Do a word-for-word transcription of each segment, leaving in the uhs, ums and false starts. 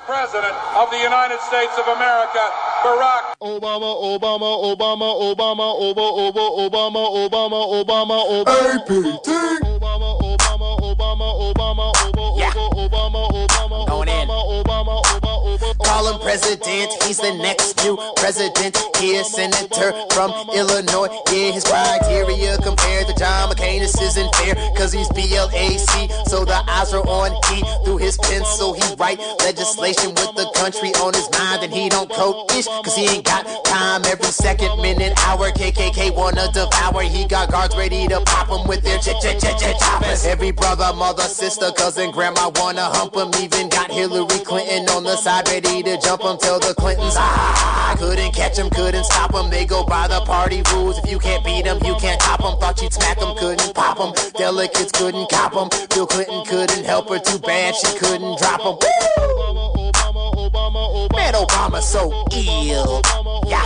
President of the United States of America, Barack Obama, Obama, Obama, Obama, Obama, Obama, Obama, Obama, Obama, A P T. Obama, Obama, Obama, Obama, Obama, Obama, Obama, Obama, Obama. Call him president, he's the next new president. Here, senator from Illinois. Yeah, his criteria compared to John McCain, this isn't fair, cause he's B L A C, so the eyes are on he. Through his pencil, he write legislation with the country on his mind, and he don't code-ish, cause he ain't got time every second, minute, hour. K K K wanna devour, he got guards ready to pop him with their ch-ch-ch-ch choppers. Every brother, mother, sister, cousin, grandma wanna hump him, even got Hillary Clinton on the side ready to jump him. Till the Clintons, ah, couldn't catch him, couldn't stop him. They go by the party rules, if you can't beat him, you can't top him. Thought you'd smack him, couldn't pop him. Delegates couldn't cop him. Bill Clinton couldn't help her, too bad she couldn't drop him. Woo! Man, Obama so ill. Yeah.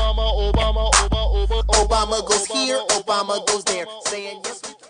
Obama goes here, Obama goes there, saying yes we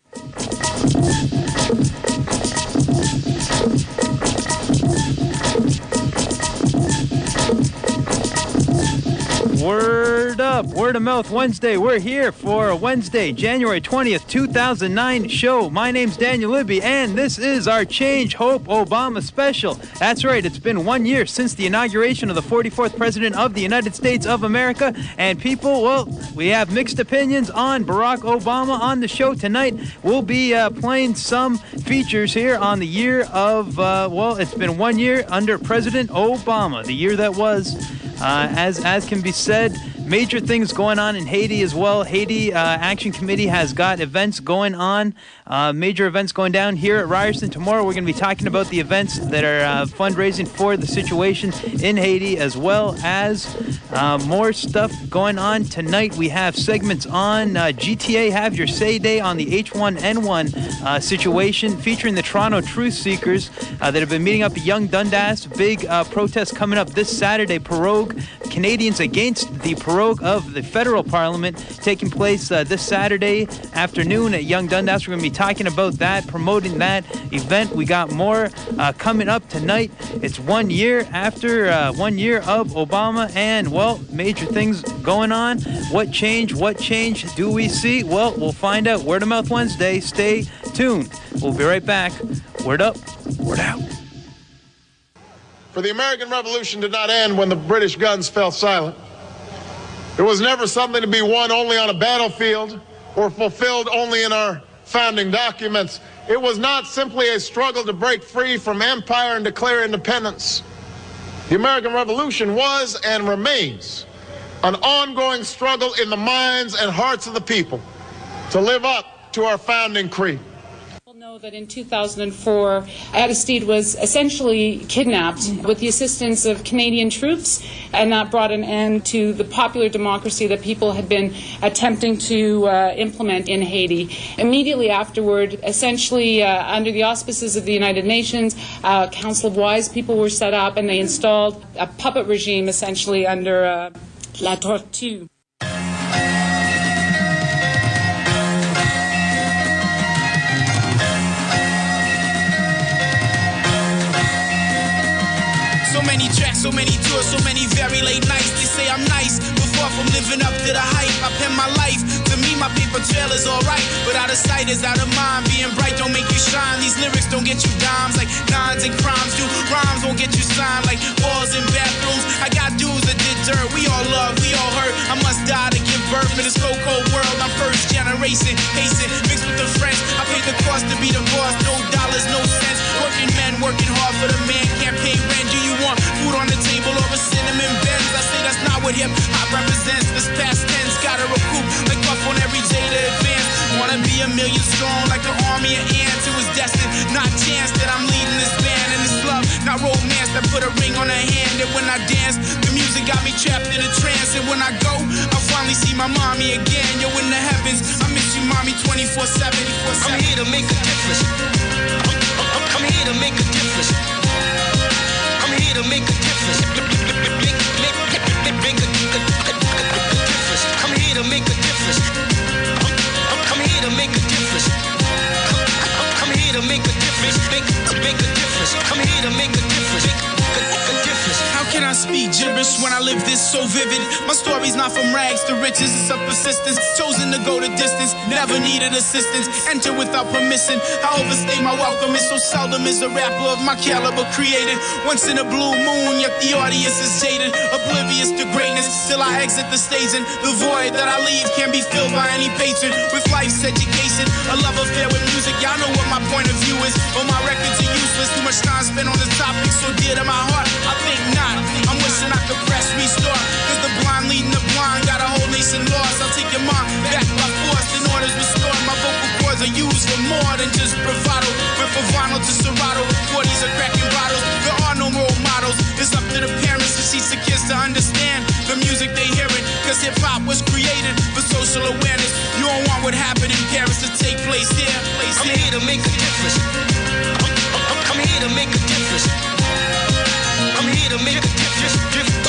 Word up, Word of Mouth Wednesday. We're here for Wednesday, January twentieth, two thousand nine show. My name's Daniel Libby, and this is our Change Hope Obama special. That's right, it's been one year since the inauguration of the forty-fourth President of the United States of America, and people, well, we have mixed opinions on Barack Obama. On the show tonight, we'll be uh, playing some features here on the year of, uh, well, it's been one year under President Obama, the year that was. Uh, as as can be said, major things going on in Haiti as well. Haiti uh, Action Committee has got events going on, uh, major events going down here at Ryerson. Tomorrow we're going to be talking about the events that are uh, fundraising for the situation in Haiti, as well as uh, more stuff going on tonight. We have segments on uh, G T A Have Your Say Day on the H one N one uh, situation, featuring the Toronto Truth Seekers uh, that have been meeting up at Yonge Dundas. Big uh, protest coming up this Saturday, Pirogue. Canadians against the prorogue of the federal parliament, taking place uh, this Saturday afternoon at Yonge Dundas. We're going to be talking about that, promoting that event. We got more uh, coming up tonight. It's one year after uh, one year of Obama, and, well, major things going on. What change, what change do we see? Well, we'll find out. Word of Mouth Wednesday. Stay tuned. We'll be right back. Word up, word out. For the American Revolution did not end when the British guns fell silent. It was never something to be won only on a battlefield or fulfilled only in our founding documents. It was not simply a struggle to break free from empire and declare independence. The American Revolution was and remains an ongoing struggle in the minds and hearts of the people to live up to our founding creed. Know that in two thousand four, Aristide was essentially kidnapped with the assistance of Canadian troops, and that brought an end to the popular democracy that people had been attempting to uh, implement in Haiti. Immediately afterward, essentially uh, under the auspices of the United Nations, uh, Council of Wise people were set up, and they installed a puppet regime essentially under uh, La Tortue. So many tracks, so many tours, so many very late nights. They say I'm nice, but far from living up to the hype. I pen my life, to me my paper trail is alright, but out of sight is out of mind. Being bright don't make you shine. These lyrics don't get you dimes like nines and crimes do. Rhymes won't get you signed like walls in bathrooms. I got dudes that did dirt, we all love, we all hurt. I must die to give birth in this cold, cold world. I'm first generation, pacing, mixed with the French. I paid the cost to be the boss, no dollars, no cents. Working men, working hard for the man, can't pay rent. Do you want food on the table or a cinnamon Benz? I say that's not what hip-hop represents. This past tense, gotta recoup like puff on every day to advance. Wanna be a million strong like the army of ants. It was destined, not chance that I'm leading this band. And this love, not romance, that put a ring on her hand. And when I dance, the music got me trapped in a trance. And when I go, I'll finally see my mommy again. Yo, in the heavens, I miss you, mommy, twenty-four seven. I'm here to make a difference. I'm, I'm, I'm here to make a difference. I'm here to make a difference. Make, make, make, make a, a, a, a, a difference. I'm here to make a difference. I'm, I'm, I'm here to make a difference. I'm, I'm here to make a difference. Make, make a difference. I'm here to make a difference. Make a, a, a difference. speak gibberish when I live this so vivid. My story's not from rags to riches, it's a persistence. Chosen to go the distance, never needed assistance. Enter without permission, I overstay my welcome. It's so seldom is a rapper of my caliber created. Once in a blue moon, yet the audience is jaded, oblivious to greatness, till I exit the stage. And the void that I leave can be filled by any patron with life's education. A love affair with music, y'all know what my point of view is. But my records are useless, too much time spent on the topic so dear to my heart. I think not, I'm wishing I could press restart. Cause the blind leading the blind got a whole nation lost. I'll take your mind back by force in order's restored. My vocal cords are used for more than just bravado. Went from vinyl to Serato, forties are cracking bottles. There are no role models, it's up to the parents to teach the kids to understand the music they hearing. Cause hip hop was created for social awareness. You don't want what happened in Paris to take place here. Place I'm here. here to make a difference. I'm, I'm, I'm here to make a difference. I'm here to make a difference. Difference.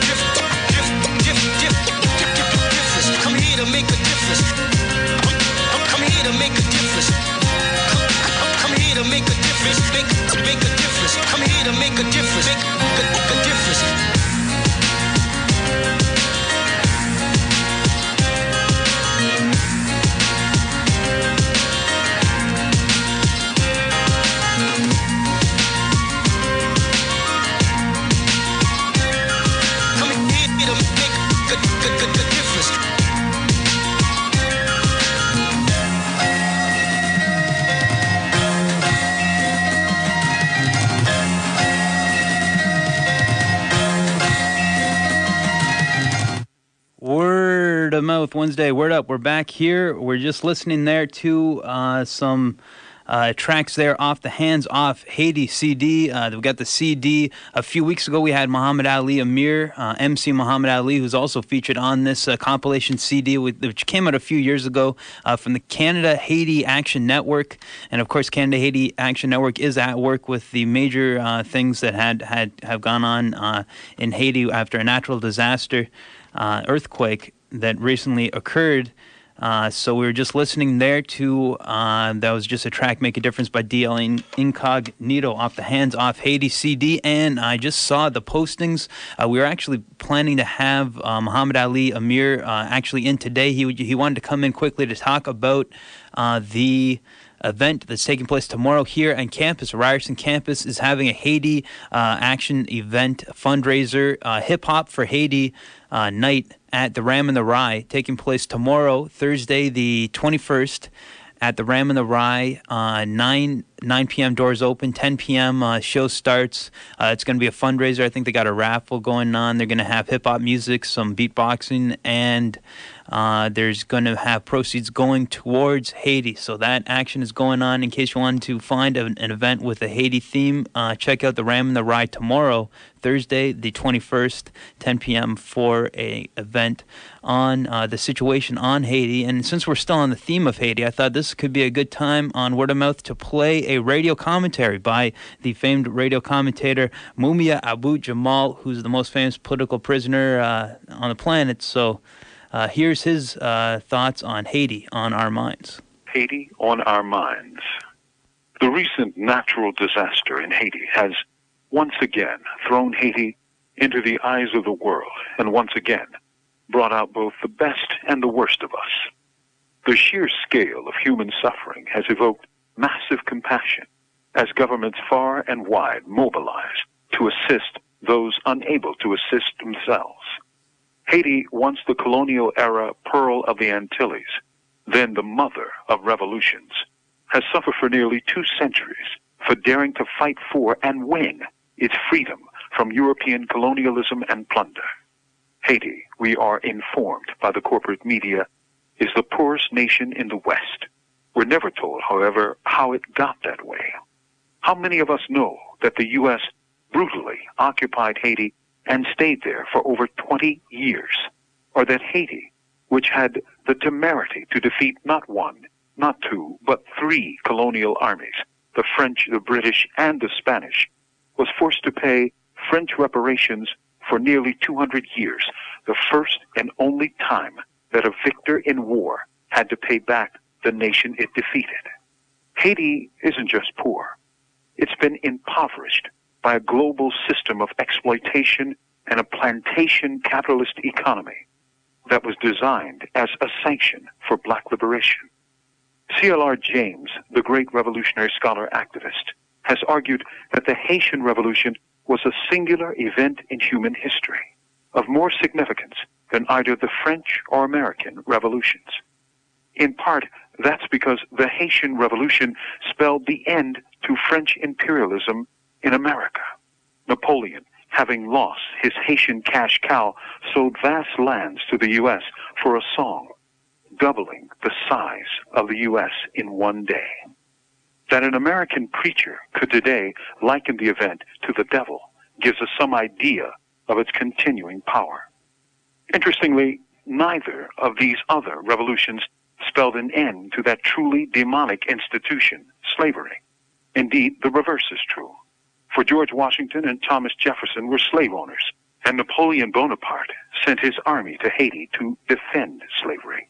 I'm here to make a difference. I'm, I'm here to make a difference. I'm here to make a difference. Make, make a difference. I'm here to make a difference. Make, make a difference. Word of Mouth Wednesday. Word up. We're back here. We're just listening there to uh, some uh, tracks there off the Hands Off Haiti C D. Uh, we got the C D. A few weeks ago, we had Muhammad Ali Amir, uh, M C Muhammad Ali, who's also featured on this uh, compilation C D, which came out a few years ago uh, from the Canada Haiti Action Network. And of course, Canada Haiti Action Network is at work with the major uh, things that had, had have gone on uh, in Haiti after a natural disaster. Uh, earthquake that recently occurred. Uh, so we were just listening there to, uh, that was just a track, Make a Difference by D L Incognito off the Hands Off Haiti C D. And I just saw the postings. Uh, we were actually planning to have uh, Muhammad Ali Amir uh, actually in today. He, he wanted to come in quickly to talk about uh, the event that's taking place tomorrow here on campus. Ryerson campus is having a Haiti uh, action event fundraiser, uh, Hip Hop for Haiti uh, night at the Ram and the Rye, taking place tomorrow, Thursday the twenty-first, at the Ram and the Rye. Uh, nine p.m. doors open, ten p.m. Uh, show starts. Uh, it's going to be a fundraiser. I think they got a raffle going on. They're going to have hip-hop music, some beatboxing, and uh, there's going to have proceeds going towards Haiti. So that action is going on. In case you wanted to find an, an event with a Haiti theme, uh, check out the Ram and the Rye tomorrow, Thursday the twenty-first, ten p.m. for a event on uh, the situation on Haiti. And since we're still on the theme of Haiti, I thought this could be a good time on Word of Mouth to play a radio commentary by the famed radio commentator Mumia Abu Jamal, who's the most famous political prisoner uh, on the planet. So uh, here's his uh, thoughts on Haiti on Our Minds. Haiti on Our Minds. The recent natural disaster in Haiti has once again thrown Haiti into the eyes of the world and once again brought out both the best and the worst of us. The sheer scale of human suffering has evoked massive compassion as governments far and wide mobilize to assist those unable to assist themselves. Haiti, once the colonial era pearl of the Antilles, then the mother of revolutions, has suffered for nearly two centuries for daring to fight for and win its freedom from European colonialism and plunder. Haiti, we are informed by the corporate media, is the poorest nation in the West. We're never told, however, how it got that way. How many of us know that the U S brutally occupied Haiti and stayed there for over twenty years? Or that Haiti, which had the temerity to defeat not one, not two, but three colonial armies, the French, the British, and the Spanish, was forced to pay French reparations for nearly two hundred years, the first and only time that a victor in war had to pay back the nation it defeated. Haiti isn't just poor. It's been impoverished by a global system of exploitation and a plantation capitalist economy that was designed as a sanction for black liberation. C L R James, the great revolutionary scholar activist, has argued that the Haitian Revolution was a singular event in human history of more significance than either the French or American revolutions. In part, that's because the Haitian Revolution spelled the end to French imperialism in America. Napoleon, having lost his Haitian cash cow, sold vast lands to the U S for a song, doubling the size of the U S in one day. That an American preacher could today liken the event to the devil gives us some idea of its continuing power. Interestingly, neither of these other revolutions spelled an end to that truly demonic institution, slavery. Indeed, the reverse is true. For George Washington and Thomas Jefferson were slave owners, and Napoleon Bonaparte sent his army to Haiti to defend slavery.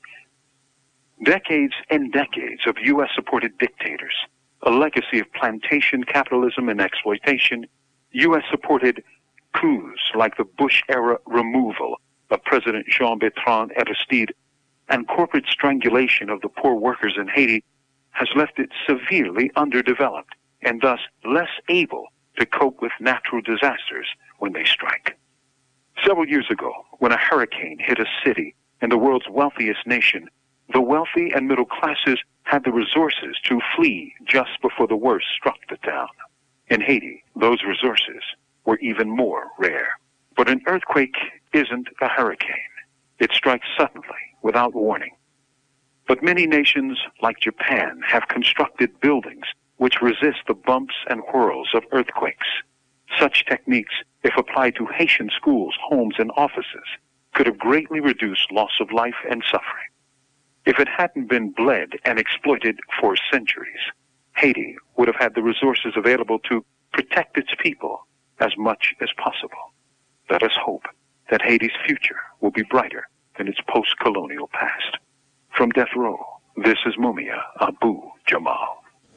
Decades and decades of U S-supported dictators, a legacy of plantation capitalism and exploitation, U S-supported coups like the Bush-era removal of President Jean-Bertrand Aristide and corporate strangulation of the poor workers in Haiti has left it severely underdeveloped and thus less able to cope with natural disasters when they strike. Several years ago, when a hurricane hit a city in the world's wealthiest nation, the wealthy and middle classes had the resources to flee just before the worst struck the town. In Haiti, those resources were even more rare. But an earthquake isn't a hurricane. It strikes suddenly, without warning. But many nations, like Japan, have constructed buildings which resist the bumps and whirls of earthquakes. Such techniques, if applied to Haitian schools, homes, and offices, could have greatly reduced loss of life and suffering. If it hadn't been bled and exploited for centuries, Haiti would have had the resources available to protect its people as much as possible. Let us hope that Haiti's future will be brighter than its post-colonial past. From Death Row, this is Mumia Abu-Jamal.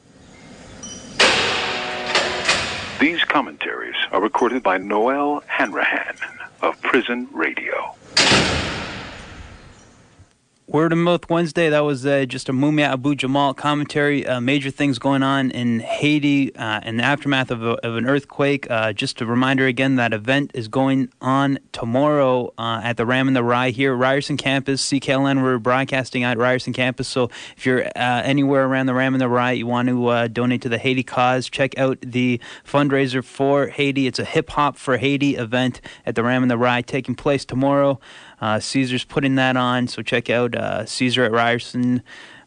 These commentaries are recorded by Noel Hanrahan of Prison Radio. Word of Mouth Wednesday, that was uh, just a Mumia Abu-Jamal commentary. Uh, major things going on in Haiti uh, in the aftermath of, a, of an earthquake. Uh, just a reminder again, that event is going on tomorrow uh, at the Ram in the Rye here, Ryerson Campus. C K L N, we're broadcasting at Ryerson Campus. So if you're uh, anywhere around the Ram in the Rye, you want to uh, donate to the Haiti cause, check out the fundraiser for Haiti. It's a Hip Hop for Haiti event at the Ram in the Rye taking place tomorrow. Uh, Caesar's putting that on, so check out uh, Caesar at Ryerson,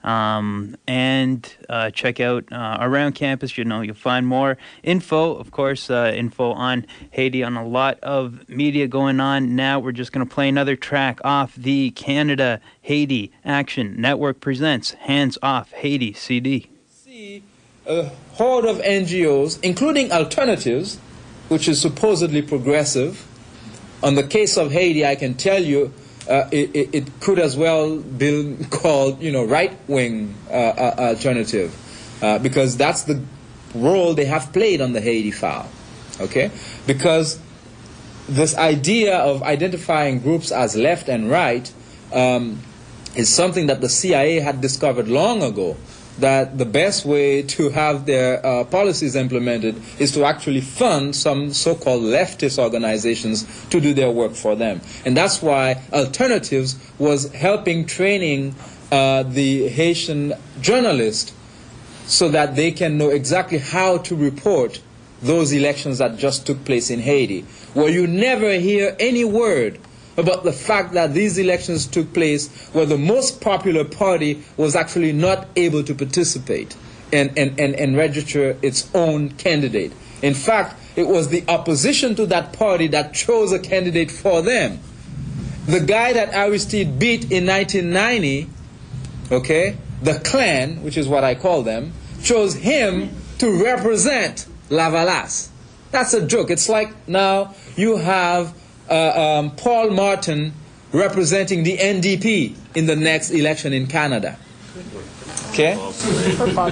um, and uh, check out uh, around campus. You know, you'll find more info, of course, uh, info on Haiti, on a lot of media going on. Now we're just going to play another track off the Canada Haiti Action Network presents Hands Off Haiti C D. See a horde of N G Os, including Alternatives, which is supposedly progressive. On the case of Haiti, I can tell you uh, it, it, it could as well be called, you know, right-wing uh, uh, alternative, uh, because that's the role they have played on the Haiti file, okay? Because this idea of identifying groups as left and right um, is something that the C I A had discovered long ago, that the best way to have their uh, policies implemented is to actually fund some so-called leftist organizations to do their work for them. And that's why Alternatives was helping training uh, the Haitian journalists so that they can know exactly how to report those elections that just took place in Haiti, where you never hear any word about the fact that these elections took place where the most popular party was actually not able to participate and, and, and, and register its own candidate. In fact, it was the opposition to that party that chose a candidate for them. The guy that Aristide beat in nineteen ninety, okay, the Klan, which is what I call them, chose him to represent Lavalas. That's a joke. It's like now you have Uh, um, Paul Martin representing the N D P in the next election in Canada. Okay?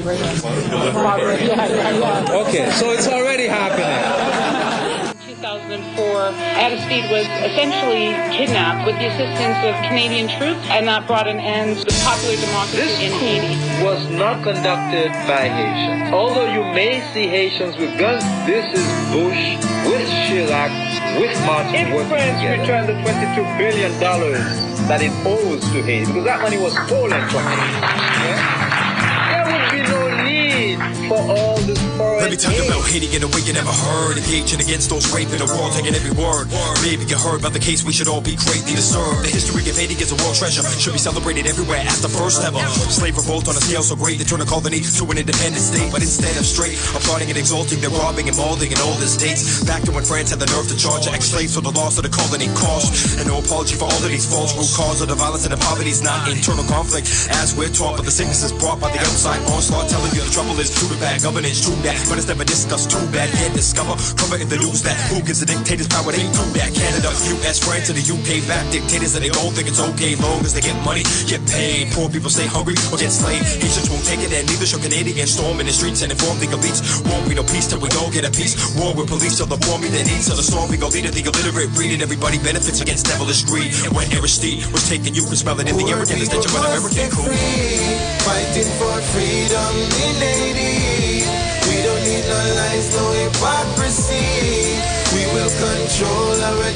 Okay, so it's already happening. two thousand four, Aristide was essentially kidnapped with the assistance of Canadian troops, and that brought an end to the popular democracy This in coup Haiti. was not conducted by Haitians. Although you may see Haitians with guns, this is Bush with Chirac, with Martin working together. If France returned the twenty-two billion dollars that it owes to Haiti, because that money was stolen from Haiti, yeah? There would be no need for all this foreign Let me tell you aid. about Haiti in a way you never heard. Engaging against those raping the world, taking every word. Maybe you heard about the case, we should all be greatly deserved. The history of Haiti is a world treasure, should be celebrated everywhere as the first ever. Slave revolt on a scale so great, they turn a colony to an independent state. But instead of straight, applauding and exalting, they're robbing and mauling in all the states. Back to when France had the nerve to charge ex-slaves for the loss of the colony cost. And no apology for all of these false root cause of the violence and the poverty is not internal conflict, as we're taught, but the sickness is brought by the outside onslaught, telling you the trouble is true to bad governance, true that, but it's never discussed, too bad. Can't discover, cover in the news that who gives the dictators power, they do that. Canada, U S, France, and the U K back dictators, and they don't think it's okay long as they get money, get paid. Poor people stay hungry or get slaved. Haitians won't take it, and neither should Canadians storm in the streets and inform the elites. Won't be no peace till we all get a peace. War with police till the poor meet their needs, till the storm we go leader, the illiterate breed, and everybody benefits against devilish greed. And when Aristide was taking, you could smell it in the air again. The stench of an American cool. Fighting for freedom in Haiti. We don't need no lies, no hypocrisy. We will control our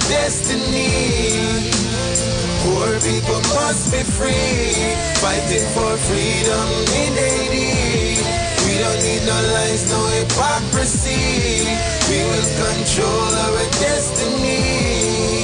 destiny. Poor people must be free. Fighting for freedom in Haiti. We don't need no lies, no hypocrisy. We will control our destiny.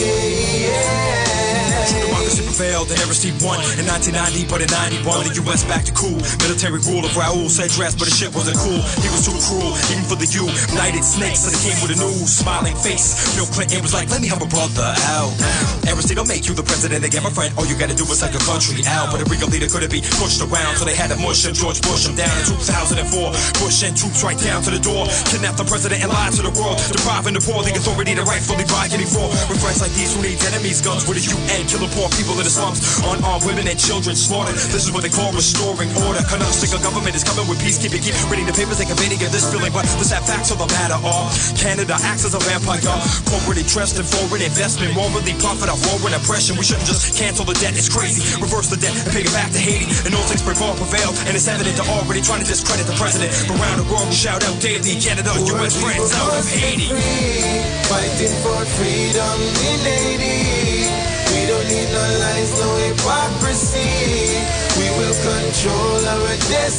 Yeah. Democracy prevailed, and Aristide won in nineteen ninety, but in ninety-one, the U S back to cool. Military rule of Raoul Cedras, but the shit wasn't cool. He was too cruel, even for the United Snakes. So they came with a new smiling face. Bill Clinton was like, let me help a brother out. Aristide, I'll make you the president again, my friend. All you gotta do is help your country out. But a real leader couldn't be pushed around, so they had to mush him. George Bush him down in two thousand four. Bush and troops right down to the door. Kidnapped the president and lied to the world. Depriving the poor the authority to rightfully bargaining for. With friends like these who need enemies, guns with the U N, killing poor people in the slums. Unarmed women and children slaughtered. This is what they call restoring order. Canustic government is coming with peacekeeping. Keep reading the papers, they conveying this feeling. But the sad facts of the matter are Canada acts as a vampire. Corporate interest in foreign investment. Morally profit off war and oppression. We shouldn't just cancel the debt, it's crazy. Reverse the debt and pay it back to Haiti. And all things prevail, prevail. And it's evident to already trying to discredit the president. But around the world we shout out daily. Canada, U S, France, out of Haiti. Fighting for freedom in Haiti. We don't need no lies, no hypocrisy. We will control our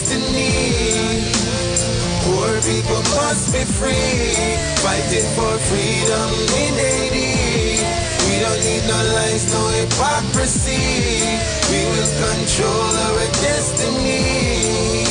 destiny. Poor people must be free. Fighting for freedom in Haiti. We don't need no lies, no hypocrisy. We will control our destiny.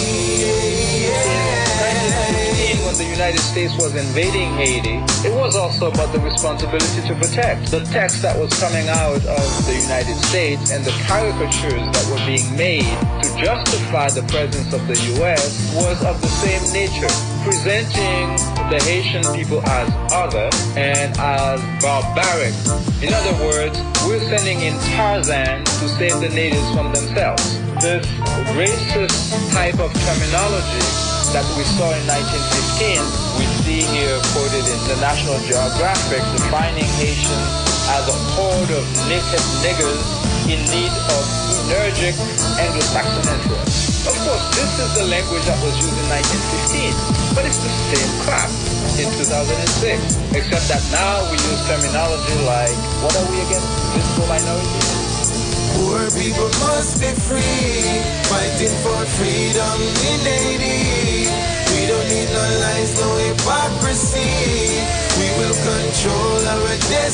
Yeah. When the United States was invading Haiti, it was also about the responsibility to protect. The text that was coming out of the United States and the caricatures that were being made to justify the presence of the U S was of the same nature, presenting the Haitian people as other and as barbaric. In other words, we're sending in Tarzan to save the natives from themselves. This racist type of terminology that we saw in nineteen fifteen, we see here quoted in the National Geographic, defining Haitians as a horde of naked niggers in need of energetic Anglo-Saxon influence. Of course, this is the language that was used in nineteen fifteen, but it's the same crap in two thousand six, except that now we use terminology like, what are we again? Visible minorities? Poor people must be free. Fighting for freedom in Haiti. We don't need no lies, no hypocrisy. We will control our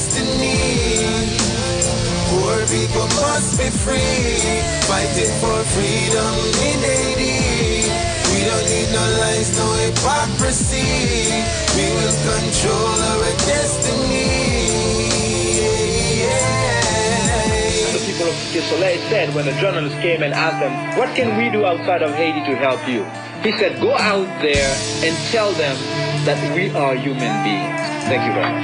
destiny. Poor people must be free. Fighting for freedom in Haiti. We don't need no lies, no hypocrisy. We will control our destiny. The people of Soleil said when a journalist came and asked them, what can we do outside of Haiti to help you? He said, go out there and tell them that we are human beings. Thank you very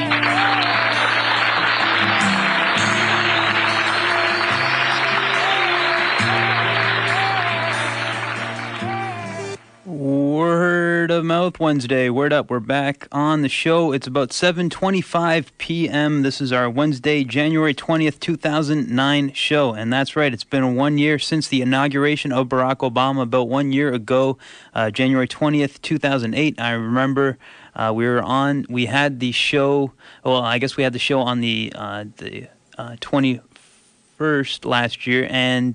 much. Word of mouth Mouth Wednesday. Word up, we're back on the show. It's about seven twenty-five p.m. This is our Wednesday, January twentieth, two thousand nine show. And that's right, it's been one year since the inauguration of Barack Obama, about one year ago, uh, January twentieth, two thousand eight. I remember uh, we were on, we had the show, well, I guess we had the show on the, uh, the uh, twenty-first last year, and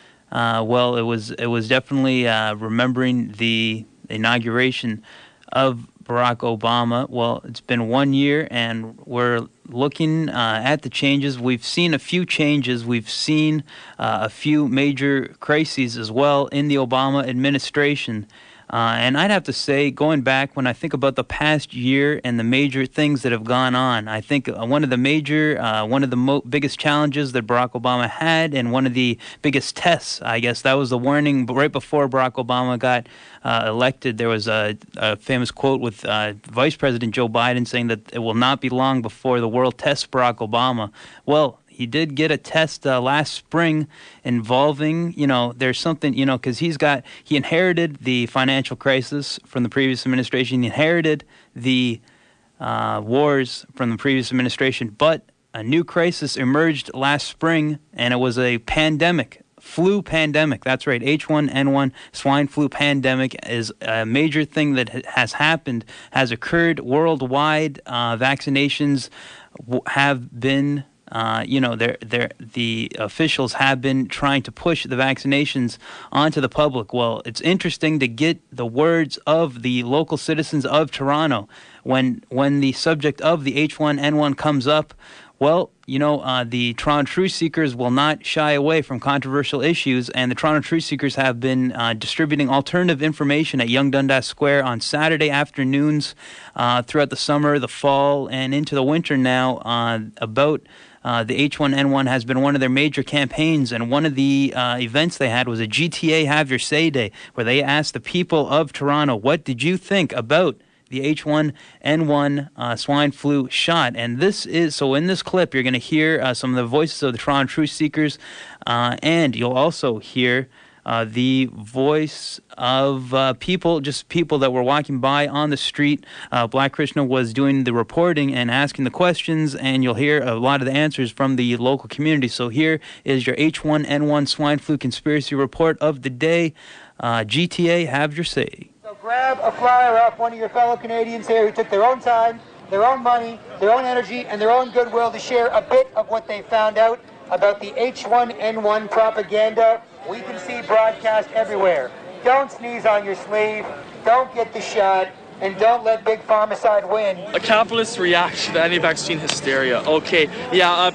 uh, well, it was, it was definitely uh, remembering the inauguration of Barack Obama. Well, it's been one year, and we're looking uh, at the changes. We've seen a few changes. We've seen uh, a few major crises as well in the Obama administration. Uh, and I'd have to say, going back, when I think about the past year and the major things that have gone on, I think uh, one of the major, uh, one of the mo- biggest challenges that Barack Obama had, and one of the biggest tests, I guess, that was the warning right before Barack Obama got uh, elected. There was a, a famous quote with uh, Vice President Joe Biden saying that it will not be long before the world tests Barack Obama. Well, he did get a test uh, last spring involving, you know, there's something, you know, because he's got, he inherited the financial crisis from the previous administration. He inherited the uh, wars from the previous administration. But a new crisis emerged last spring, and it was a pandemic, flu pandemic. That's right, H one N one swine flu pandemic is a major thing that has happened, has occurred worldwide. Uh, vaccinations w- have been Uh, you know, they're, they're, the officials have been trying to push the vaccinations onto the public. Well, it's interesting to get the words of the local citizens of Toronto when when the subject of the H one N one comes up. Well, you know, uh, the Toronto Truth Seekers will not shy away from controversial issues, and the Toronto Truth Seekers have been uh, distributing alternative information at Yonge Dundas Square on Saturday afternoons uh, throughout the summer, the fall, and into the winter now uh, about Uh, the H one N one has been one of their major campaigns, and one of the uh, events they had was a G T A Have Your Say Day, where they asked the people of Toronto, what did you think about the H one N one uh, swine flu shot? And this is, so in this clip, you're going to hear uh, some of the voices of the Toronto Truth Seekers, uh, and you'll also hear Uh, the voice of uh, people, just people that were walking by on the street. Uh, Black Krishna was doing the reporting and asking the questions, and you'll hear a lot of the answers from the local community. So here is your H one N one swine flu conspiracy report of the day. Uh, G T A, have your say. So grab a flyer off one of your fellow Canadians here who took their own time, their own money, their own energy, and their own goodwill to share a bit of what they found out about the H one N one propaganda we can see broadcast everywhere. Don't sneeze on your sleeve, don't get the shot, and don't let Big Pharmacide win. A capitalist reaction to anti-vaccine hysteria. Okay, yeah,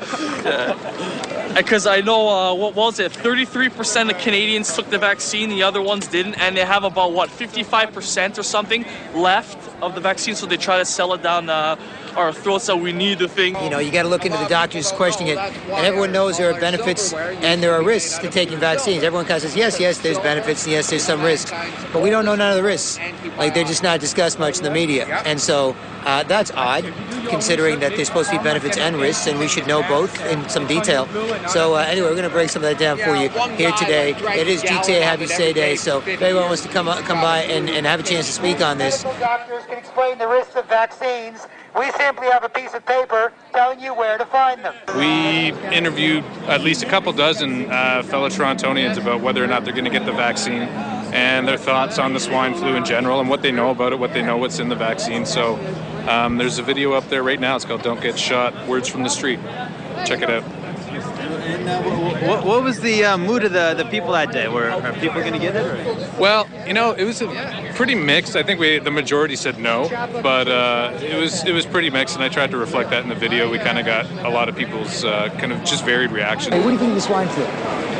because uh, I know, uh, what was it, thirty-three percent of Canadians took the vaccine, the other ones didn't, and they have about, what, fifty-five percent or something left of the vaccine, so they try to sell it down uh, our throats that we need the thing. You know, you got to look into the doctors questioning it, and everyone knows there are benefits and there are risks to taking vaccines. Everyone kind of says, yes, yes, there's benefits, and yes, there's some risks, but we don't know none of the risks. Like, they're just not discussed much in the media, and so uh, that's odd, considering that there's supposed to be benefits and risks, and we should know both in some detail. So uh, anyway, we're going to break some of that down for you here today. It is G T A Have You Say Day, so if anyone wants to come come by and, and have a chance to speak on this. Doctors can explain the risks of vaccines. We simply have a piece of paper telling you where to find them. We interviewed at least a couple dozen uh, fellow Torontonians about whether or not they're going to get the vaccine and their thoughts on the swine flu in general and what they know about it, what they know what's in the vaccine. So um, there's a video up there right now. It's called Don't Get Shot, Words from the Street. Check it out. And uh, what, what was the uh, mood of the, the people that day? Were are people going to get it? Or? Well, you know, it was a pretty mixed. I think we the majority said no, but uh, it was it was pretty mixed, and I tried to reflect that in the video. We kind of got a lot of people's uh, kind of just varied reactions. Hey, what do you think of the swine flu?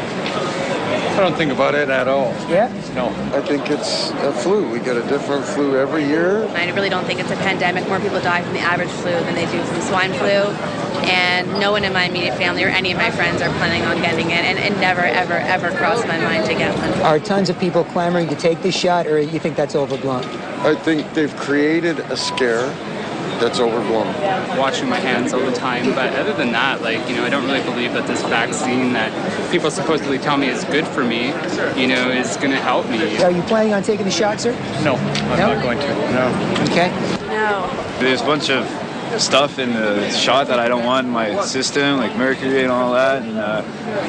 I don't think about it at all. Yeah? No. I think it's a flu. We get a different flu every year. I really don't think it's a pandemic. More people die from the average flu than they do from swine flu. And no one in my immediate family or any of my friends are planning on getting it. And it never, ever, ever crossed my mind to get one. Are tons of people clamoring to take this shot, or you think that's overblown? I think they've created a scare that's overblown. Washing my hands all the time, but other than that, like, you know, I don't really believe that this vaccine that people supposedly tell me is good for me, you know, is going to help me. Are you planning on taking the shot, sir? No, I'm No? not going to. No. Okay. No. There's a bunch of stuff in the shot that I don't want in my system, like mercury and all that, and uh,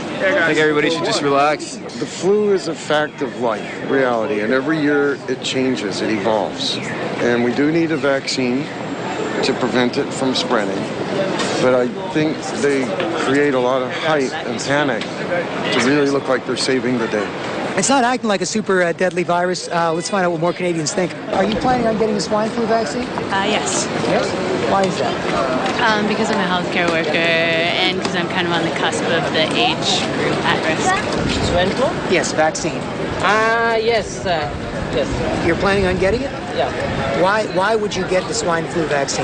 I think everybody should just relax. The flu is a fact of life, reality, and every year it changes, it evolves. And we do need a vaccine to prevent it from spreading. But I think they create a lot of hype and panic to really look like they're saving the day. It's not acting like a super uh, deadly virus. Uh, let's find out what more Canadians think. Are you planning on getting the swine flu vaccine? Uh, yes. Yes? Why is that? Um, because I'm a healthcare worker and because I'm kind of on the cusp of the age group at risk. Swine flu? Yes, vaccine. Ah, uh, yes, uh, yes. You're planning on getting it? Yeah. Why Why would you get the swine flu vaccine?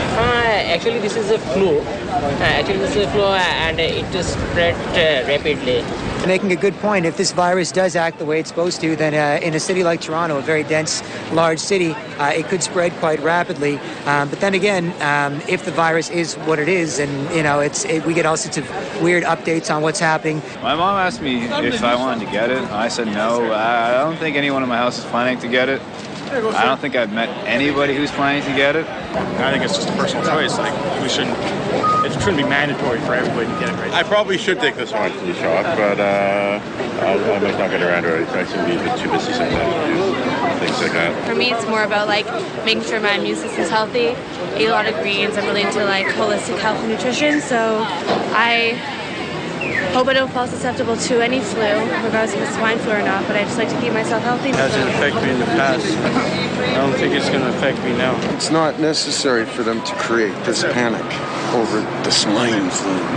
Uh, actually, this is a flu. Uh, actually, this is a flu uh, and it is spread uh, rapidly. Making a good point. If this virus does act the way it's supposed to, then uh, in a city like Toronto, a very dense, large city, uh, it could spread quite rapidly. Um, but then again, um, if the virus is what it is, and you know, it's it, we get all sorts of weird updates on what's happening. My mom asked me if I wanted to get it. I said no. I don't think anyone in my house is planning to get it. I don't think I've met anybody who's planning to get it. I think it's just a personal choice. Like, we shouldn't, it shouldn't be mandatory for everybody to get it right. I probably should take the swine flu shot, but uh, I'll, I might not get around to it. I seem to be a bit too busy sometimes to do things like that. For me, it's more about like making sure my immune system's healthy. I eat a lot of greens. I'm really into like holistic health and nutrition, so I hope I don't fall susceptible to any flu, regardless if it's swine flu or not, but I just like to keep myself healthy. It hasn't affected me in the past. I don't think it's going to affect me now. It's not necessary for them to create this panic over the swine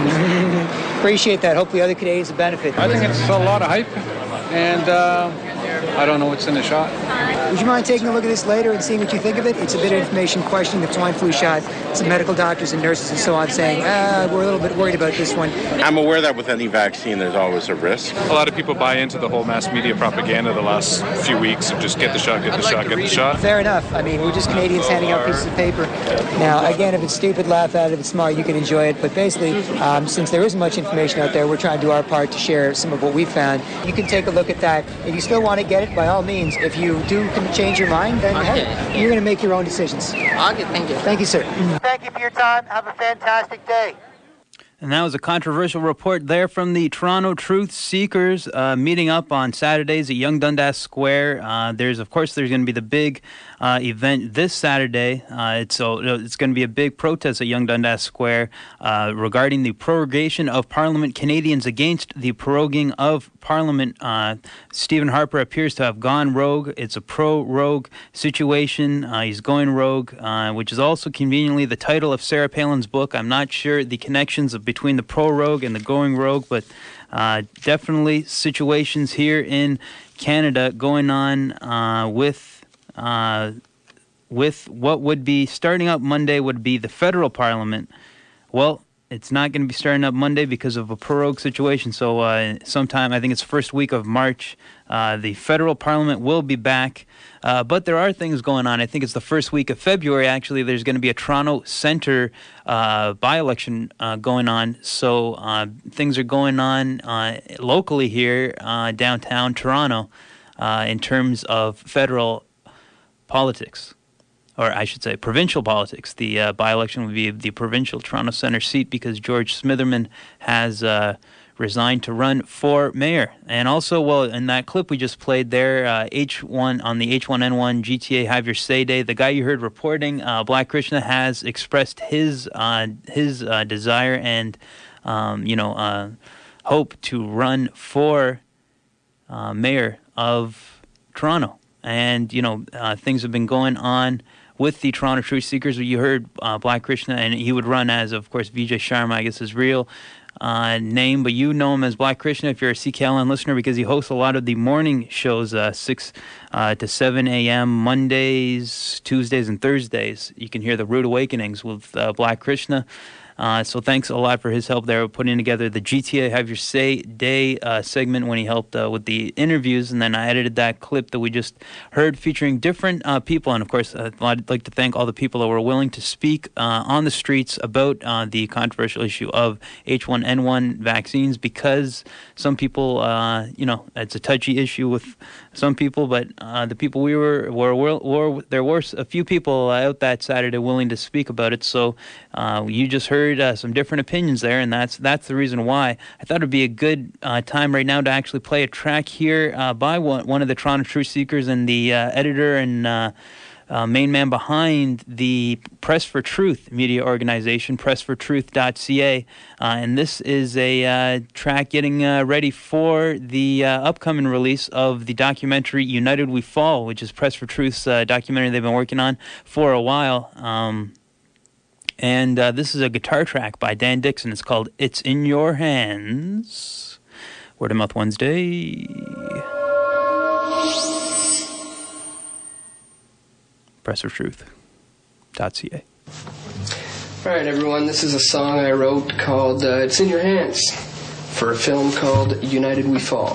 flu. Appreciate that. Hopefully other Canadians will benefit. I think it's a lot of hype, and uh, I don't know what's in the shot. Would you mind taking a look at this later and seeing what you think of it? It's a bit of information questioning the swine flu shot. Some medical doctors and nurses and so on saying, ah, we're a little bit worried about this one. I'm aware that with any vaccine, there's always a risk. A lot of people buy into the whole mass media propaganda the last few weeks of just get the shot, get the shot, get the shot. Fair enough. I mean, we're just Canadians handing out pieces of paper. Now, again, if it's stupid, laugh at it. If it's smart, you can enjoy it. But basically, um, since there isn't much information out there, we're trying to do our part to share some of what we found. You can take a look at that. If you still want to get it, by all means. If you do change your mind, then Okay. hey, you're going to make your own decisions. Okay, thank you. Thank you, sir. Thank you for your time. Have a fantastic day. And that was a controversial report there from the Toronto Truth Seekers uh, meeting up on Saturdays at Yonge Dundas Square. Uh, there's, of course, there's going to be the big uh, event this Saturday. Uh, it's so it's going to be a big protest at Yonge Dundas Square uh, regarding the prorogation of Parliament. Canadians against the proroguing of Parliament. Uh, Stephen Harper appears to have gone rogue. It's a pro-rogue situation. Uh, he's going rogue, uh, which is also conveniently the title of Sarah Palin's book. I'm not sure the connections of between the pro-rogue and the going rogue, but uh, definitely situations here in Canada going on uh, with uh, with what would be starting up Monday would be the federal parliament. Well, it's not going to be starting up Monday because of a pro-rogue situation. So uh, sometime, I think it's first week of March, uh, the federal parliament will be back. Uh, but there are things going on. I think it's the first week of February, actually. There's going to be a Toronto Centre uh, by-election uh, going on. So uh, things are going on uh, locally here, uh, downtown Toronto, uh, in terms of federal politics. Or I should say provincial politics. The uh, by-election would be the provincial Toronto Centre seat because George Smitherman has uh, resigned to run for mayor. And also, well, in that clip we just played there, uh, H one on the H one N one G T A Have Your Say Day, the guy you heard reporting, uh, Black Krishna, has expressed his uh, his uh, desire and um, you know uh, hope to run for uh, mayor of Toronto. And you know uh, things have been going on with the Toronto Truth Seekers. You heard uh, Black Krishna, and he would run as, of course, Vijay Sharma, I guess his real uh, name, but you know him as Black Krishna if you're a C K L N listener because he hosts a lot of the morning shows, uh, six uh, to seven a.m. Mondays, Tuesdays, and Thursdays. You can hear the Rude Awakenings with uh, Black Krishna. Uh, so thanks a lot for his help there with putting together the G T A Have Your Say Day uh, segment when he helped uh, with the interviews. And then I edited that clip that we just heard featuring different uh, people. And, of course, uh, I'd like to thank all the people that were willing to speak uh, on the streets about uh, the controversial issue of H one N one vaccines, because some people, uh, you know, it's a touchy issue with some people, but uh, the people we were, were, were, were, there were a few people out that Saturday willing to speak about it. So uh, you just heard uh, some different opinions there, and that's that's the reason why I thought it would be a good uh, time right now to actually play a track here uh, by one, one of the Toronto Truth Seekers and the uh, editor and uh, uh, main man behind the Press for Truth media organization, press for truth dot c a. Uh, and this is a uh, track getting uh, ready for the uh, upcoming release of the documentary United We Fall, which is Press for Truth's uh, documentary they've been working on for a while. Um, and uh, this is a guitar track by Dan Dixon. It's called It's in Your Hands. Word of Mouth Wednesday. press for truth dot c a. Alright everyone, this is a song I wrote called uh, It's in Your Hands for a film called United We Fall.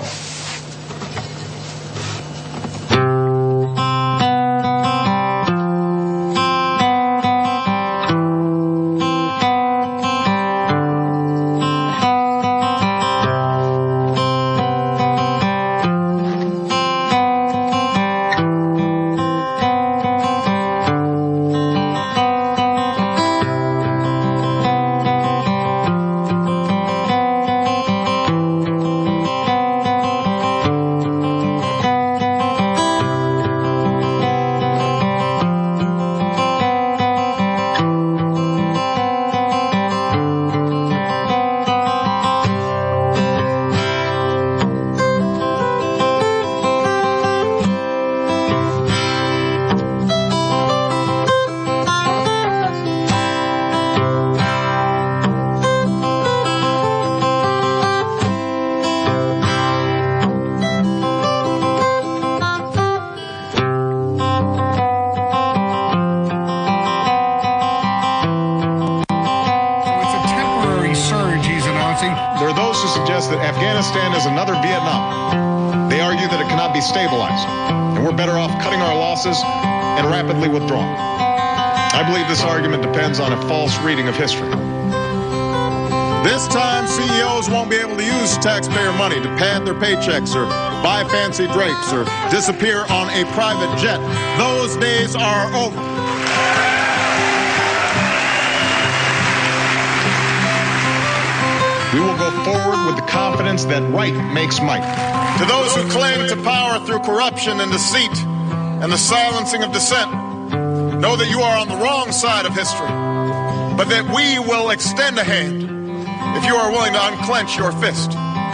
Afghanistan is another Vietnam. They argue that it cannot be stabilized, and we're better off cutting our losses and rapidly withdrawing. I believe this argument depends on a false reading of history. This time, C E Os won't be able to use taxpayer money to pad their paychecks or buy fancy drapes or disappear on a private jet. Those days are over. We will go forward with the confidence that right makes might. To those who cling to power through corruption and deceit and the silencing of dissent, know that you are on the wrong side of history, but that we will extend a hand if you are willing to unclench your fist.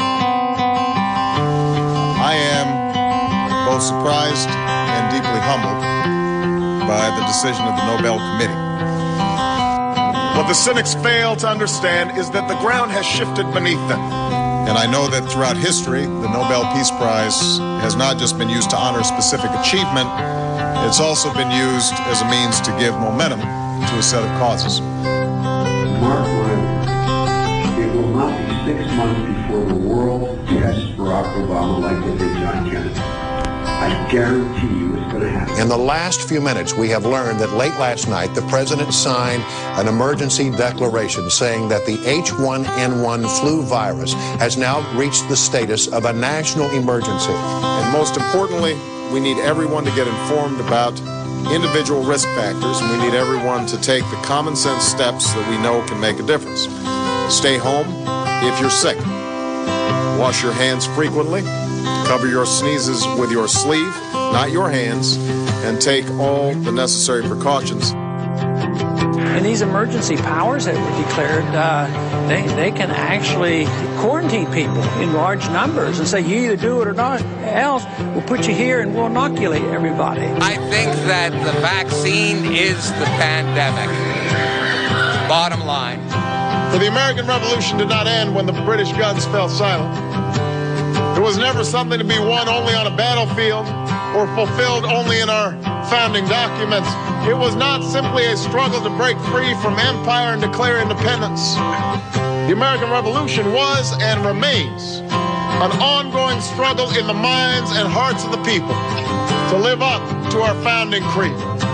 I am both surprised and deeply humbled by the decision of the Nobel Committee. What the cynics fail to understand is that the ground has shifted beneath them. And I know that throughout history, the Nobel Peace Prize has not just been used to honor specific achievement, it's also been used as a means to give momentum to a set of causes. Mark my words, it will not be six months before the world tests Barack Obama like they did John Kennedy. I guarantee you it's going to happen. In the last few minutes, we have learned that late last night, the president signed an emergency declaration saying that the H one N one flu virus has now reached the status of a national emergency. And most importantly, we need everyone to get informed about individual risk factors, and we need everyone to take the common sense steps that we know can make a difference. Stay home if you're sick. Wash your hands frequently. Cover your sneezes with your sleeve, not your hands, and take all the necessary precautions. And these emergency powers that were declared, uh, they, they can actually quarantine people in large numbers and say, you either do it or not, else we'll put you here and we'll inoculate everybody. I think that the vaccine is the pandemic. Bottom line. For the American Revolution did not end when the British guns fell silent. It was never something to be won only on a battlefield or fulfilled only in our founding documents, it was not simply a struggle to break free from empire and declare independence. The American Revolution was and remains an ongoing struggle in the minds and hearts of the people to live up to our founding creed.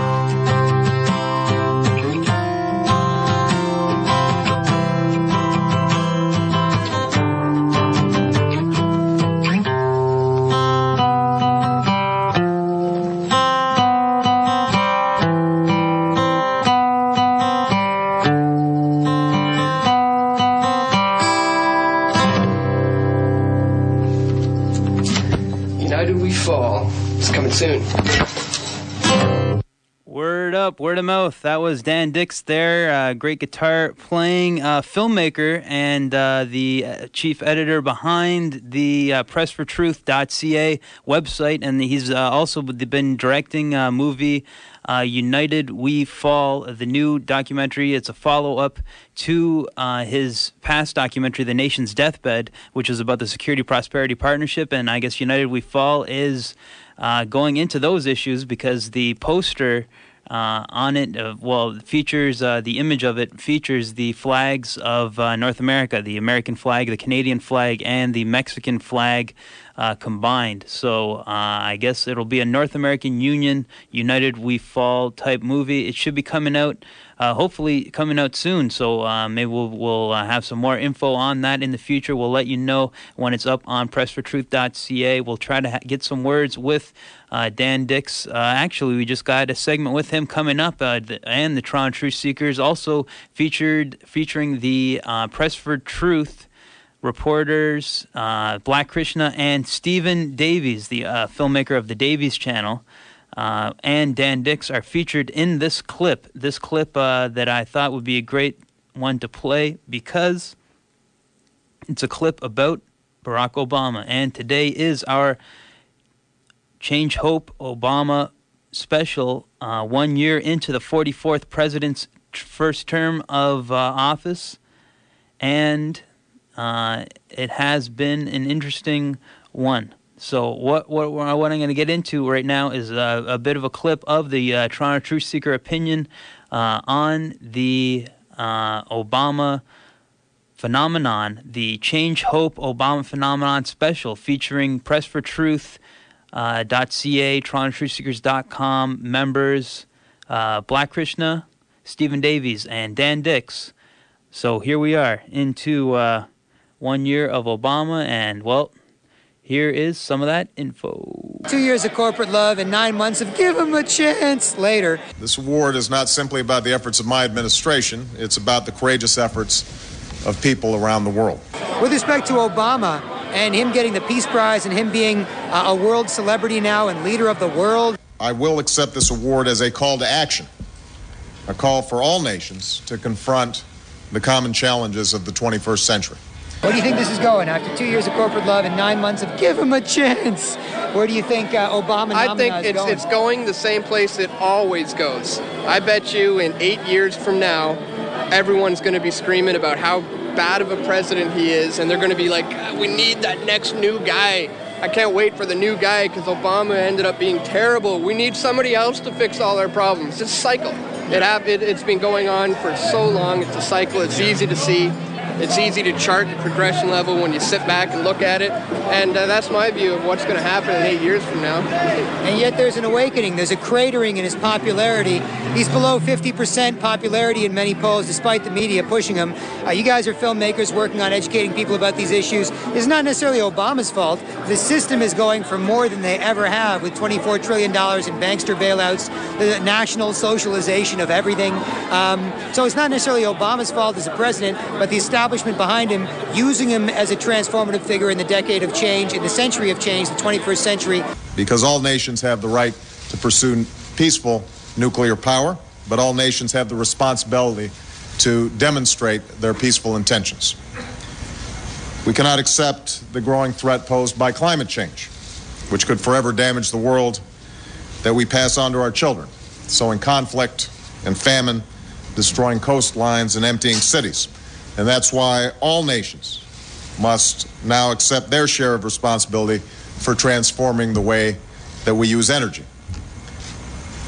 Soon. Word up, word of mouth. That was Dan Dix there, uh, great guitar playing uh, filmmaker and uh, the uh, chief editor behind the uh, press for truth dot c a website, and he's uh, also been directing a movie, uh, United We Fall, the new documentary. It's a follow-up to uh, his past documentary, The Nation's Deathbed, which is about the Security Prosperity Partnership, and I guess United We Fall is Uh, going into those issues because the poster uh, on it, uh, well, features, uh, the image of it features the flags of uh, North America, the American flag, the Canadian flag, and the Mexican flag uh, combined. So uh, I guess it'll be a North American Union, United We Fall type movie. It should be coming out, uh, hopefully coming out soon. So uh, maybe we'll, we'll uh, have some more info on that in the future. We'll let you know when it's up on press for truth dot c a. We'll try to ha- get some words with uh, Dan Dix. Uh, actually, we just got a segment with him coming up, uh, th- and the Toronto Truth Seekers, also featured featuring the uh, Press for Truth reporters, uh, Black Krishna and Stephen Davies, the uh, filmmaker of the Davies Channel, uh, and Dan Dix are featured in this clip. This clip uh, that I thought would be a great one to play because it's a clip about Barack Obama. And today is our Change Hope Obama special, uh, one year into the forty-fourth president's first term of uh, office. And Uh, it has been an interesting one. So what what, what I'm going to get into right now is a, a bit of a clip of the uh, Toronto Truth Seeker opinion uh, on the uh, Obama phenomenon, the Change Hope Obama phenomenon special featuring Press for Truth uh, .ca, Toronto Truth Seekers dot com members, uh, Black Krishna, Stephen Davies, and Dan Dix. So here we are into Uh, one year of Obama, and, well, here is some of that info. Two years of corporate love and nine months of give him a chance later. This award is not simply about the efforts of my administration. It's about the courageous efforts of people around the world. With respect to Obama and him getting the Peace Prize and him being uh, a world celebrity now and leader of the world, I will accept this award as a call to action, a call for all nations to confront the common challenges of the twenty-first century. Where do you think this is going? After two years of corporate love and nine months of give him a chance, where do you think uh, Obama I think is it's going? it's going the same place it always goes. I bet you in eight years from now, everyone's going to be screaming about how bad of a president he is, and they're going to be like, we need that next new guy. I can't wait for the new guy because Obama ended up being terrible. We need somebody else to fix all our problems. It's a cycle. It have, it, it's been going on for so long. It's a cycle. It's easy to see. It's easy to chart the progression level when you sit back and look at it. And uh, that's my view of what's going to happen in eight years from now. And yet there's an awakening. There's a cratering in his popularity. He's below fifty percent popularity in many polls, despite the media pushing him. Uh, you guys are filmmakers working on educating people about these issues. It's not necessarily Obama's fault. The system is going for more than they ever have, with twenty-four trillion dollars in bankster bailouts, the national socialization of everything. Um, so it's not necessarily Obama's fault as a president, but the establishment behind him, using him as a transformative figure in the decade of change, in the century of change, the twenty-first century. Because all nations have the right to pursue peaceful nuclear power, but all nations have the responsibility to demonstrate their peaceful intentions. We cannot accept the growing threat posed by climate change, which could forever damage the world that we pass on to our children, sowing conflict and famine, destroying coastlines and emptying cities. And that's why all nations must now accept their share of responsibility for transforming the way that we use energy.